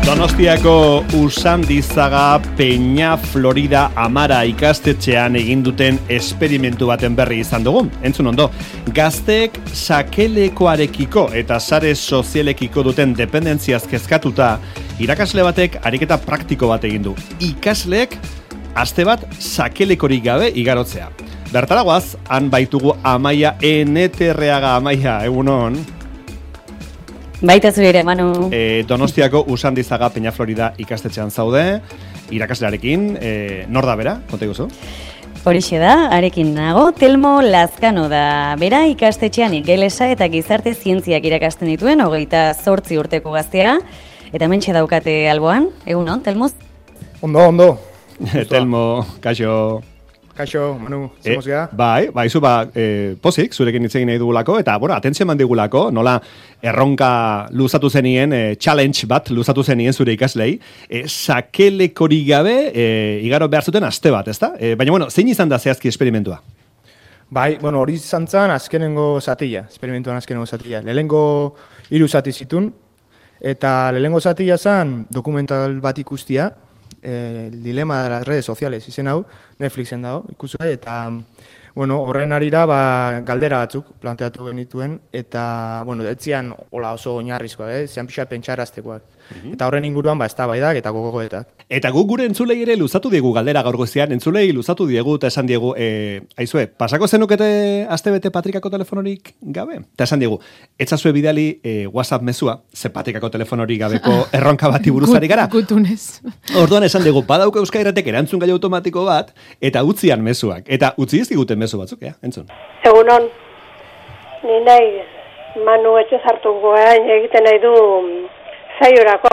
Donostiako Usandizaga Peña Florida Amara ikastetxean egin duten esperimentu baten berri izan dugu. Entzun ondo, gazteek sakelekoarekiko eta sare sozialekiko duten dependentziaz kezkatuta, irakasle batek ariketa praktiko bat egin du. Ikasleek aste bat sakelekorik gabe igarotzea. Bertaragoaz, han baitugu Amaia Eneterreaga. Amaia, egunon. Baita zure ere, Manu. Donostiako Usandizaga Peña Florida ikastetxean zaude, irakaslearekin, nor da bera, konta iguzu? Horixe da, arekin nago, Telmo Lazkano da. Bera ikastetxean ingelesa eta gizarte zientziak irakasten dituen, 28 urteko gaztea, eta mentxe daukate alboan, egunon, Telmo? Ondo. Telmo, kaixo. Kaixo, Manu, zemuz gara? Bai, zu pozik, zurekin hitz egin nahi dugulako, eta, atentzio eman digulako, nola erronka luzatu zenien, challenge bat luzatu zenien zure ikaslei, sakelekorik gabe, igaro behar zuten aste bat, ezta? Baina, zein izan da zehazki esperimentua? Bai, hori izan zen azkenengo zatila, esperimentuan azkenengo zatila. Lehenengo 3 zati zitun, eta lehenengo zatila zen dokumental bat ikustia, el dilema de las redes sociales, izen hau, Netflixen dago, ikusua, eta, horren arira, galdera batzuk planteatu genituen, eta, etzian hola oso oinarrizkoa, zean pixat pentsaraztekoak. Eta horren inguruan, eztabaidak eta gogoetak. Eta guk gure entzulei ere luzatu diegu galdera gaur goizean, entzulei luzatu diegu eta esan diegu, aizue, pasako zenukete astebete Patrikako telefonorik gabe? Eta esan diegu, etzazue bidali WhatsApp mezua, ze Patrikako telefonorik gabeko erronka bati buruzari gara. Gutunez. Orduan esan diegu, badauka Euskairetek erantzun gai automatiko bat, eta utzian mezuak. Eta utzi ez diguten mezu batzuk, entzun. Egunon, ni nahi Manu etxe zartuko egiten nahi du zaiorako.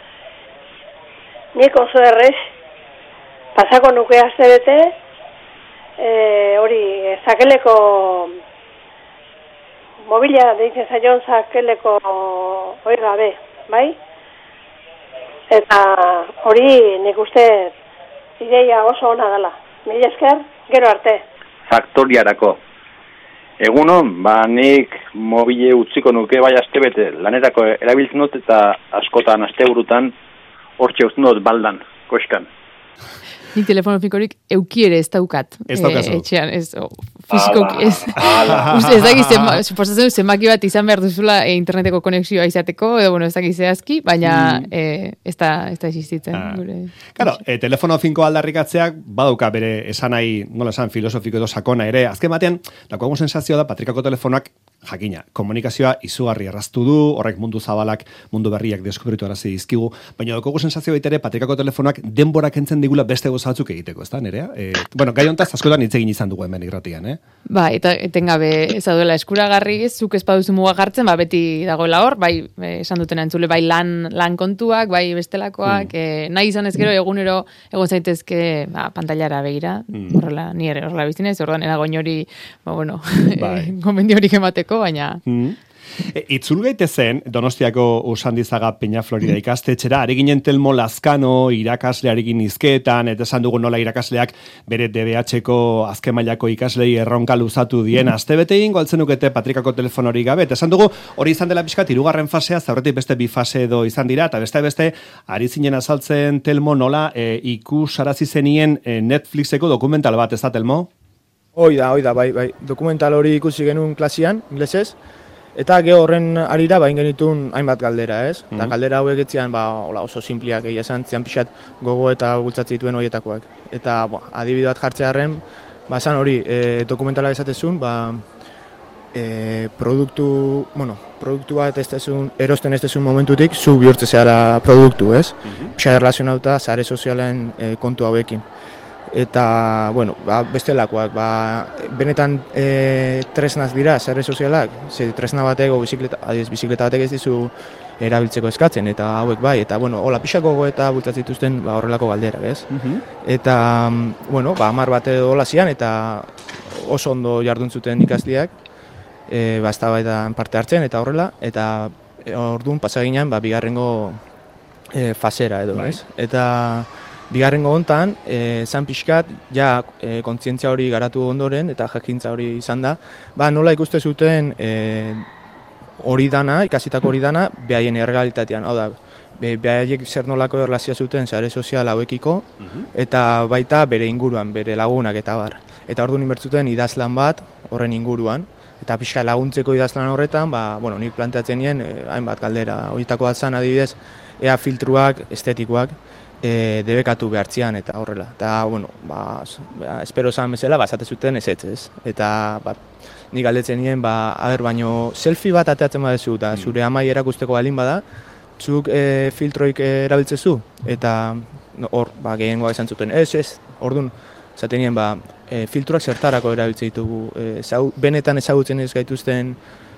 Nik oso errez, pasako nuke astebete, hori, sakeleko, mobila deitzen zaion sakeleko hori gabe, bai? Eta hori nik uste ideia oso ona dela. Mila esker, gero arte. Faktoriarako. Egunon, nik mobile utziko nuke bai astebete lanerako erabiltzen dut eta askotan asteburutan hortxe usten dut baldan, koskan. Nik telefono fikorik eukiere ez daukat. Ez daukazu. Etxean, ez, fizikoki ez. Ez dakit, suposatzen zenbaki bat izan behar duzula interneteko konexioa izateko, edo, ez dakit zehazki, baina ez da existitzen. Claro, telefono finko aldarrikatzeak badauka bere esan nahi, nola esan, filosofiko edo sakona ere. Azken batean, dakoagun sensazioa da, Patrikako telefonoak jakina, komunikazioa izugarri erraztu du, horrek mundu zabalak, mundu berriak deskubritu arazi dizkigu, baina dakoagun sensazioa baitere Patrikako telefonoak denbora kentzen digula beste goza batzuk egiteko, ez da, Nerea? Gai hontaz askotan hitz egin izan dugu hemen irratian, Ba, eta etengabe ez dauela eskuragarri, zuk ez baduzu muga jartzen, beti dagoela hor, bai, esan dutena entzule, bai lan kontuak, bai bestelakoak, nahi izan ez gero egunero egon zaitezke pantailara begira, horrela, ni ere horrela biztinez, orduan eragoin hori, gomendio hori emateko, baina... Itzul gaitezen, Donostiako Usandizaga Peña Florida ikastetxera, ari ginen Telmo Lazkano irakaslearekin izkeetan, eta esan dugu nola irakasleak bere DBH-ko azken mailako ikaslei erronka luzatu dien astebete egingo altzen dukete Patrikako telefonorik gabe, eta esan dugu hori izan dela pixkat 3. fasea, zaurretik beste 2 fase edo izan dira, eta beste ari zinen azaltzen Telmo nola ikusarazi zenien Netflixeko dokumental bat, ez da Telmo? Hoi da, bai. Dokumental hori ikusi genuen klasian, inglesez, eta geho horren arira bain genitun hainbat galdera, ez? Eta galdera hauek etzian oso simpliak egia esan, zian pixat gogo eta bultzatzen dituen horietakoak. Eta adibide bat jartzearen, esan hori, dokumentala esatezun, produktu bat erosten ez dezun momentutik, zu bihurtze zehara produktu, ez? Pixat erlazionauta sare sozialen kontu hauekin. Eta, bestelakoak, benetan tresnaz dira, sare sozialak, tresna bateko, bizikleta batek ez dizu erabiltzeko eskatzen, eta hauek bai, eta, hola pixako eta bultatzen dituzten horrelako galderak, ez? Eta, 10 bat edo hola zian, eta oso ondo jardun zuten ikasleak, eztabaidan parte hartzen, eta horrela, eta orduan pasaginan, bigarrengo fasera edo, ez? Eta... Bigarrengo hontan, zan pixkat, kontzientzia hori garatu ondoren, eta jakintza hori izan da, nola ikuste zuten hori dana, ikasitako hori dana, behaien errealitatean. Hau da, behaiek zer nolako erlazioa zuten sare sozial hauekiko, eta baita bere inguruan, bere lagunak eta bar. Eta orduan inbertzuten idazlan bat horren inguruan, eta pixka laguntzeko idazlan horretan, nik planteatzen nien, hainbat galdera, horietako bat zan adibidez, ea filtruak, estetikoak, debekatu behartzian eta horrela. Eta, espero zan bezala, esate zuten ez. Eta, nik galdetzen nien, baino selfie bat ateatzen badezu, eta zure amai erakusteko balin bada, zuk filtroik erabiltzezu, eta hor, gehiengoa esan zuten, ez, orduan, zaten nien, filtruak zertarako erabiltze ditugu, benetan ezagutzen ez gaituzten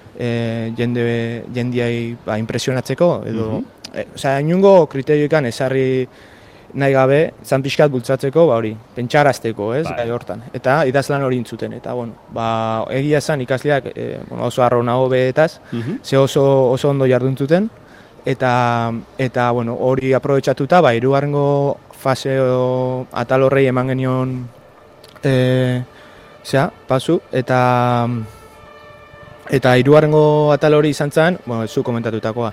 jendiai impresionatzeko, edo, inungo kriterioekan ezarri nahi gabe, zan pixkat bultzatzeko, hori, pentsarazteko, ez, gai hortan, eta idazlan hori intzuten, eta, egia esan ikasleak, oso harro nago behetaz, ze oso ondo jarduntzuten, eta hori aprobetxatuta, hirugarrengo fase atal horrei eman genion pasu, eta hirugarrengo atal hori izan zen, zu komentatutakoa.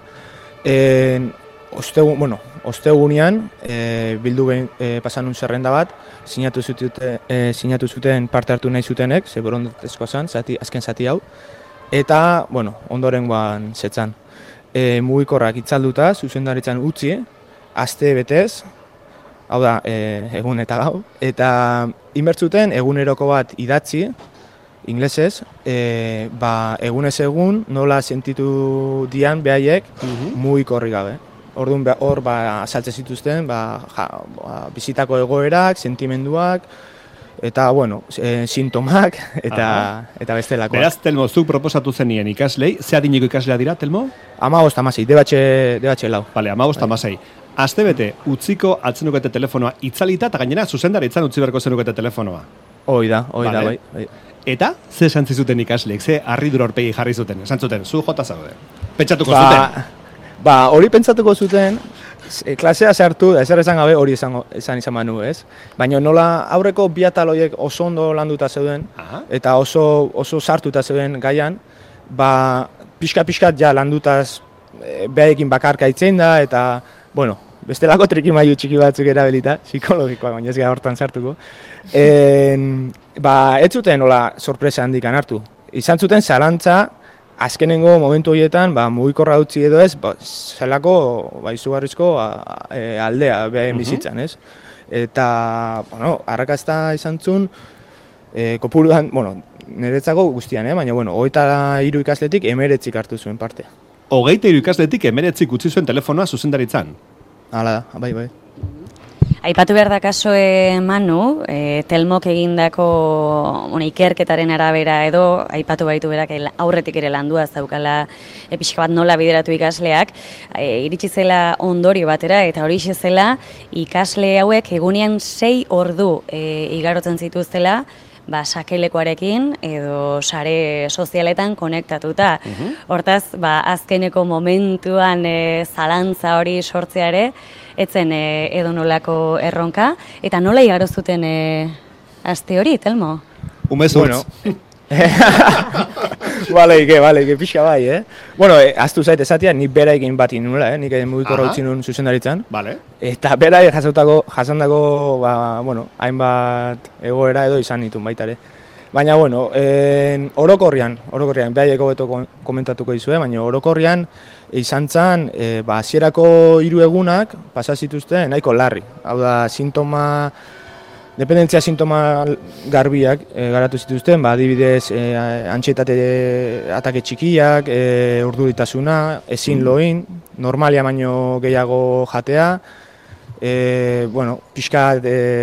Ostegunean, bildu pasan un zerrenda bat, sinatu zuten parte hartu nahi zutenek, ze borondatezkoa zen, azken zati hau, eta, ondorengoan zetzan. Mugikorrak itzalduta, zuzendaritzan utzi, aste betez, hau da, egun eta gau, eta inbertzuten eguneroko bat idatzi, inglesez, egunez egun nola sentitu dian behaiek mugikorri gabe. Orduan hor azaltzen zituzten bizitako egoerak, sentimenduak, eta, sintomak, eta bestelakoak. Beraz, Telmo, zuk proposatu zenien ikaslei, ze adineko ikaslea dira, Telmo? 15-16, debatxe lau. Bale, 15-16. Astebete, utziko atzenukete telefonoa itzalita, eta gainera, zuzendaritzan utzi beharko zenukete telefonoa. Hoi da, bai. Eta, ze esan zizuten ikasleek, ze harridura horpegi jarri zuten, esan zuten, zu jota zaude. Pentsatuko zuten. Hori pentsatuko zuten, klasea sartu, ezer esan gabe hori esan izan manu, ez? Baina nola aurreko bi atal horiek oso ondo landuta zeuden, eta oso sartuta zeuden gaian, pixka-pixkat ja landutaz behaekin bakarka itzen da, eta, bestelako trikimailu txiki batzuk erabilita, psikologikoa, baina ez gara hortan sartuko. Ez zuten nola sorpresa handikan hartu. Izan zuten zalantza, azkenengo momentu horietan, mugikorra utzi edo ez, zelako izugarrizko aldea behaien bizitzan, ez? Eta, arrakazta izan zuen, kopuruan, niretzako guztian, baina, 23 ikasletik 19 hartu zuen parte. 23 ikasletik 19 utzi zuen telefonoa zuzendaritzan? Hala da, bai. Aipatu behar da kaso Manu, Telmok egindako ikerketaren arabera edo, aipatu baitu berak aurretik ere landua zaukala pixka bat nola bideratu ikasleak, iritsi zela ondorio batera, eta hori zela ikasle hauek egunean 6 ordu igarotzen zituztela, sakelekoarekin edo sare sozialetan konektatuta. Hortaz, azkeneko momentuan zalantza hori sortzeare, etzen edonolako erronka, eta nola igaro zuten aste hori, Telmo? Umezurtz. Bale, pixka bai, aztu zait esatia, nik bera egin bat inunela, nik mugikorra utzi nun zuzendaritzan. Bale. Eta bera jasandako, hainbat egoera edo izan nitun baitare. Baina, orokorrian, behaieko beto komentatuko dizue, baina orokorrian izan zen, hasierako 3 egunak pasazituzten nahiko larri. Hau da, dependentzia sintoma garbiak garatu zituzten, adibidez, antsietate atake txikiak, urduritasuna, ezin loin, normalia baino gehiago jatea, pixka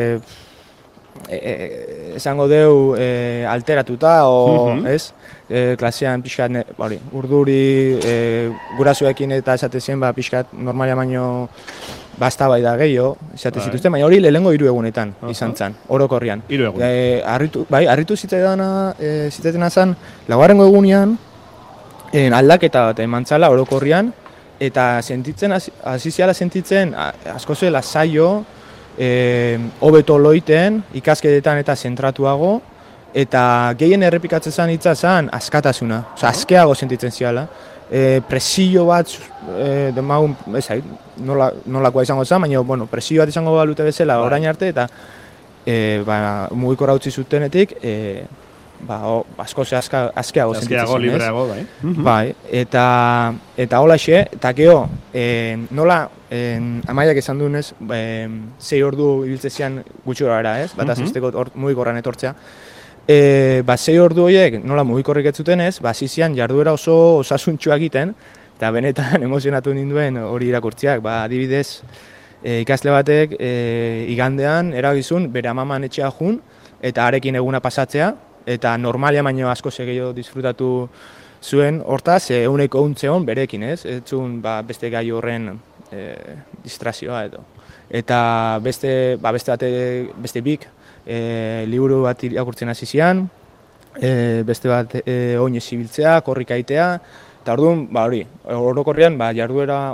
esango deu alteratuta, ez? Klasean pixkat urduri gurasoekin eta esate zen pixkat normalia baino basta bai da gehiago, esate zituzten, baina hori lehengo 3 egunetan izan zen, orokorrian. 3 egun. Harritu zitzaidana zen, 4. egunean aldaketa bat eman zala orokorrian, eta hasiziala sentitzen asko zela zaio, hobeto loiten, ikasketetan eta zentratuago, eta gehien errepikatzen zen hitza zen askatasuna, azkeago sentitzen ziala, presio bat demagun, nolakoa izango zen, baina bueno, presio bat izango balute bezala orain arte, eta mugikorra utzi zutenetik, asko azkeago sentitzen zen, libreago, bai. Bai, eta holaxe, eta geho, nola, Amaiak esan duenez, 6 ordu ibiltzezian gutxura era, ez? Bat azizteko mugikorran etortzea. 6 ordu horiek, nola mugikorrik ez zuten ez, zizian jarduera oso osasuntxua egiten, eta benetan emozionatu ninduen hori irakurtziak. Adibidez, ikasle batek igandean eragizun bere amaman etxea jun, eta harekin eguna pasatzea, eta normalia baino asko gehiago disfrutatu zuen, hortaz, euneko untzeon berekin, ez? Ez zuen beste gai horren distrazioa edo. Eta beste bik, liburu bat irakurtzen hasi zian, beste bat oinez ibiltzea, korrikaitea, eta orduan, hori, orokorrean, jarduera,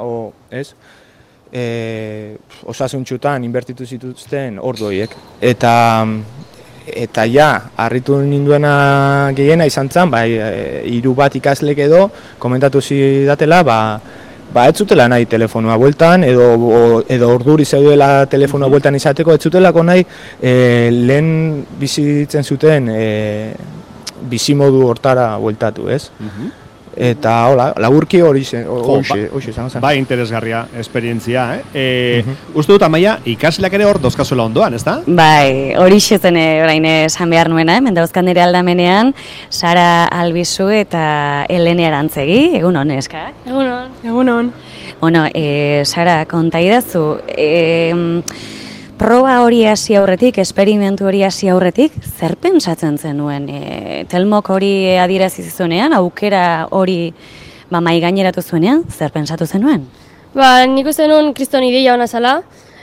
osasuntxutan inbertitu zituzten ordu horiek. Eta harritu ninduena gehiena izan zen, 3 bat ikaslek edo, komentatu zidatela, ez zutela nahi telefonoa bueltan, edo orduri zeudela telefonoa bueltan izateko, ez zutelako nahi lehen bizitzen zuten bizimodu hortara bueltatu, ez? Eta hola, laburki hori izan zen. Interesgarria esperientzia, Uste dut, Amaia, ikasleak ere hor dozkazuela ondoan, ez da? Bai, hori zen orain esan behar nuena, hemen dauzkan nire aldamenean, Sara Albizu eta Elene Arantzegi, egunon, eska? Egunon. Bueno, Sara, konta idazu, proba hori hasi aurretik, esperimentu hori hasi aurretik, zer pentsatzen zenuen? Telmok hori adierazi zuenean, aukera hori mai gaineratu zuenean, zer pentsatu zenuen? Nik uste nuen kriston ideia hona zala,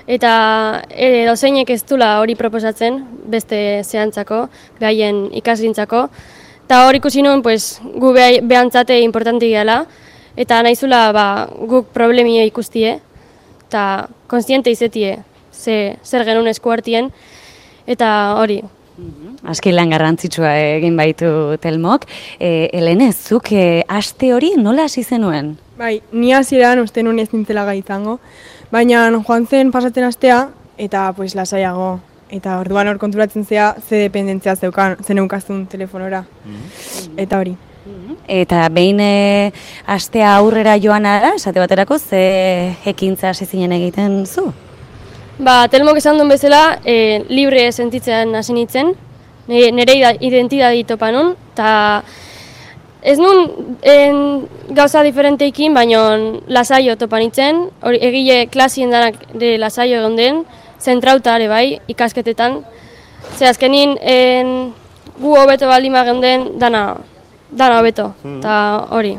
eta dozeinek ez dula hori proposatzen, beste zehantzako, gaien ikasgintzako, eta hori ikusi nuen, gu behantzate importanti gehala, eta nahizula guk problemia ikustie, eta konstiente izetie, zer genuen esku hartien, eta hori. Aski lan garrantzitsua egin baitu Telmok. Elene, zuk aste hori nola hasi zenuen? Bai, ni hasieran uste nuen ez nintzela gai izango, baina joan zen pasatzen astea, eta lasaiago. Eta orduan hor konturatzen zea, ze dependentzia zeneukazun telefonora. Eta hori. Eta behin astea aurrera joan ara, esate baterako, ze ekintza hasi zinen egiten zu? Telmok esan duen bezala, libre sentitzen hasi nintzen, nire identidadi topa nun, eta ez nun gauza diferenteikin, baina lasaio topa nintzen, egile klasien danak lasaio egon den, zentrauta ere bai, ikasketetan, ze azkenin gu hobeto baldima egon den, dana hobeto, eta hori.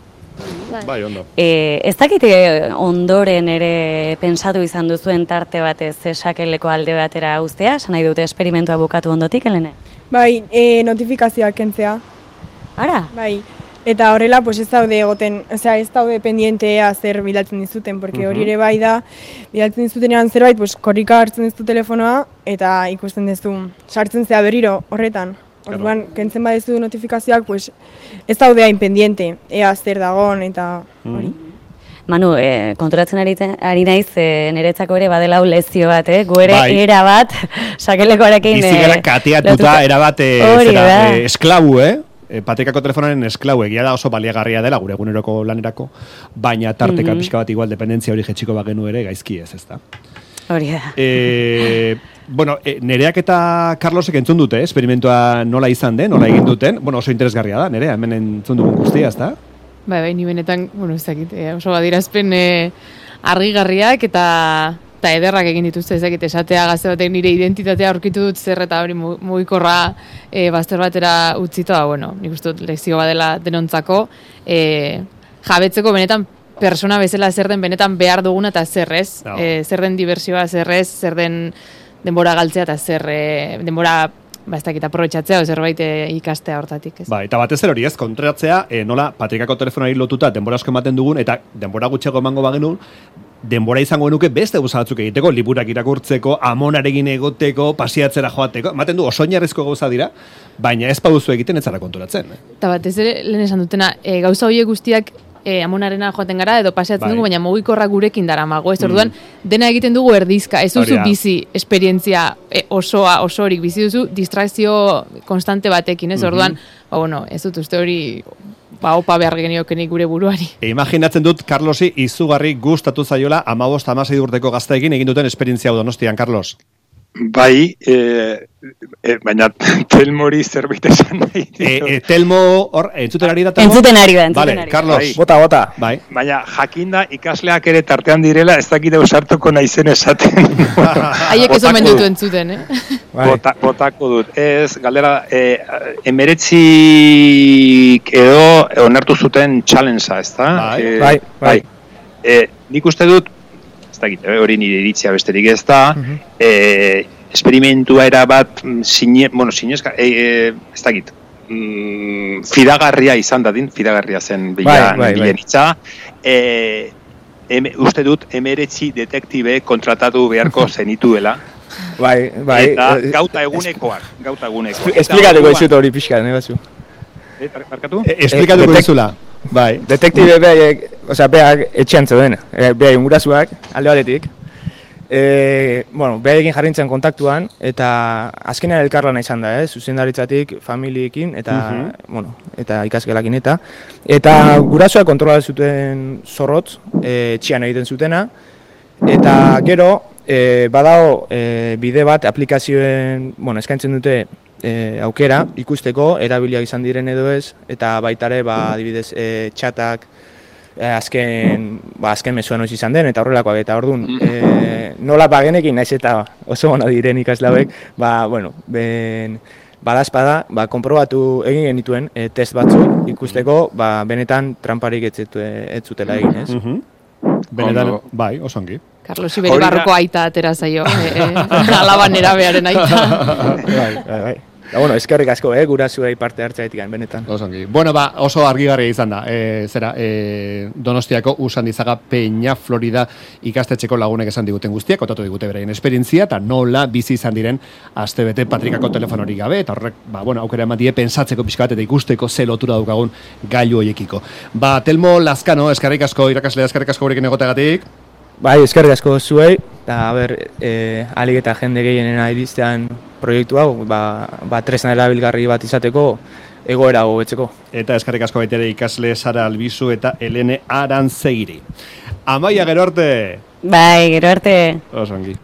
Bai, ondo. Ez dakite ondoren ere pensatu izan duzuen tarte batez sakeleko alde batera uztea, esan nahi dute esperimentua bukatu ondotik, Elene? Bai, notifikazioak kentzea. Ara? Bai, eta horrela ez daude egoten, ez daude pendientea zer bidaltzen dizuten, porque hori ere bai da, bidaltzen dizutenean zerbait, korrika hartzen dizu telefonoa, eta ikusten duzu, sartzen zea berriro horretan. Orduan, kentzen badezu notifikazioak, ez daude hain pendiente, ea zer dagoen eta hori. Manu, konturatzen ari naiz, niretzako ere badela lezio bat, gu ere era bat, sakelekoarekin... Bizigara kateatuta era bat esklabu, patrikako telefonaren esklabu, egia da oso baliagarria dela, gure eguneroko lanerako, baina tarteka pixka bat igual dependentzia hori jetxiko bagenu ere gaizki ez da. Hori da. Bueno, Nereak eta Carlosek entzun dute, esperimentua nola izan den, nola egin duten, oso interesgarria da, Nerea, hemen entzun dugun guztia, ez da? Bai, ni benetan, ez dakit, oso badirazpen argigarriak eta ederrak egin dituzte, ez dakit, esatea gazte batek nire identitatea aurkitu dut zer eta hori mugikorra bazter batera utzitoa, nik uste dut lezio badela denontzako, jabetzeko benetan persona bezala zer den benetan behar duguna eta zer ez, zer den diversioa, zer ez, zer den denbora galtzea eta zer denbora ez dakit aprobetxatzea o zerbait ikastea hortatik. Ez. Eta batez ere hori ez, kontratzea, nola patrikako telefonari lotuta denbora asko ematen dugun eta denbora gutxego emango bagenu, denbora izango genuke beste gauza batzuk egiteko, liburak irakurtzeko, amonarekin egoteko, pasiatzera joateko, ematen du oso oinarrizko gauza dira, baina ez baduzu egiten ez zara konturatzen. Eta batez ere, lehen esan dutena, gauza horiek guztiak Amonarena joaten gara, edo paseatzen dugu, baina mugikorra gurekin daramago, ez orduan, dena egiten dugu erdizka, ez duzu bizi esperientzia osorik bizi duzu, distrakzio konstante batekin, ez orduan, ez dut uste hori, opa behar geniokenik gure buruari. Imaginatzen dut, Carlosi, izugarri gustatu zaiola 15-16 urteko gazteekin egin duten esperientzia hau Donostian, Carlos. Bai, baina Telmori zerbait esan nahi. Telmo, hor, entzuten ari da? Entzuten ari da. Vale, Carlos. Bota. Bai. Baina jakinda ikasleak ere tartean direla, ez dakite usartuko naizen esaten. Haiek ez omen dutu entzuten, Botako dut. Ez, galdera, emeretzik edo onartu zuten challenge-a, ez da? Bai. Nik uste dut, ez dakit, hori nire iritzia besterik ez da, esperimentua erabat, ez dakit, fidagarria izan dadin, fidagarria zen bilen itza, uste dut, emeretzi detektibe kontratatu beharko zenituela. Bai. Eta gauta egunekoak. Esplikatuko izut hori pixka, nahi batzu. Esplikatuko izula. Bai. Detektibe behar etxean zeuden, behar ingurasuak, alde batetik. Beharekin jarrintzen kontaktuan, eta azkenean elkarlana izan da, zuzendaritzatik, familiekin, eta ikasgelakin eta gurasoak kontrola zuten zorrotz, etxean egiten zutena, eta gero, badago bide bat aplikazioen, eskaintzen dute aukera ikusteko erabiliak izan diren edo ez, eta baitare adibidez txatak azken mezuan oiz izan den, eta horrelakoak, eta orduan nola bagenekin naiz eta oso ona diren ikaslauek, badazpada, konprobatu egin genituen test batzuk ikusteko, benetan tramparik ez zutela egin, ez? Benetan, bai, oso ongi. Carlos Iberi barroko aita atera zaio, alaban erabearen aita. Bai. Eskerrik asko, gurasuei parte hartzaetik benetan. Oso ongi. Oso argigarria izan da. Donostiako Usandizaga Peña Florida ikastetxeko lagunek esan diguten guztiak, kontatu digute beraien esperientzia, eta nola bizi izan diren astebete Patrikako telefonorik gabe, eta horrek, aukera eman die pensatzeko pixka bat eta ikusteko ze lotura daukagun gailu hoiekiko. Telmo Lazkano, eskerrik asko, irakaslea, eskerrik asko gurekin egoteagatik. Bai, eskerrik asko zuei, eta alik eta jende gehienena iristean proiektu hau, tresna erabilgarri bat izateko, egoera hobetzeko. Eta eskerrik asko baitere ikasle Sara Albizu eta Helene Arantzegiri. Amaia, gero arte! Bai, gero arte! Oso ongi.